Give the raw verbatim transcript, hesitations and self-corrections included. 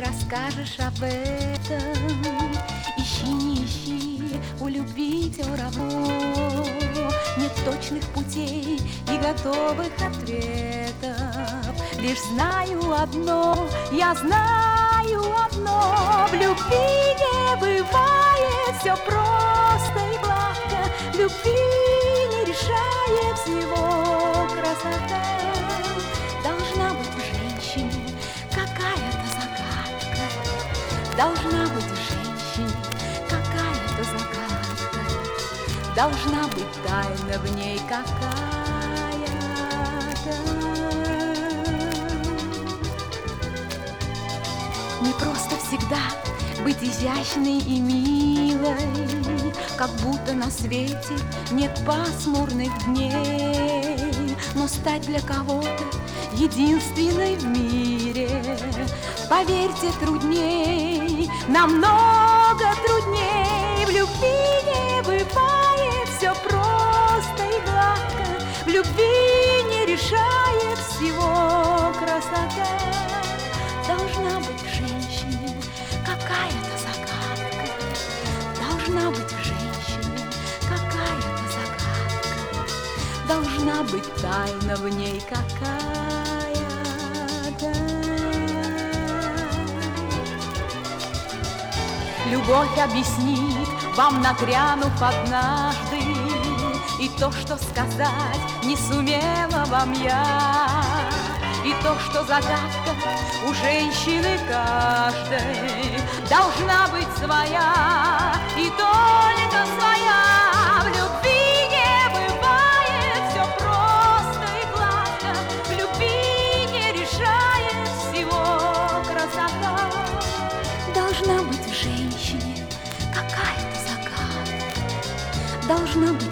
не расскажешь об этом. Ищи, не ищи, у любви все равно. Нет точных путей и готовых ответов. Лишь знаю одно, я знаю одно: в любви не бывает все просто и гладко. В любви не решает всего красота. Должна быть в женщине какая-то загадка. Должна быть в женщине какая-то загадка. Должна быть тайна в ней какая-то. Не просто всегда быть изящной и милой, как будто на свете нет пасмурных дней. Но стать для кого-то единственной в мире, поверьте, трудней, намного трудней. В любви не бывает все просто и гладко. В любви не решает всего красота. Должна быть в женщине какая-то загадка. Должна быть в женщине какая-то загадка. Должна быть тайна в ней какая-то. Любовь объяснит вам, нагрянув однажды, и то, что сказать не сумела вам я, и то, что загадка у женщины каждой должна быть своя, и только своя. В любви не бывает все просто и гладко. В любви не решает всего красота. Должна быть в женщине какая-то загадка. Должна быть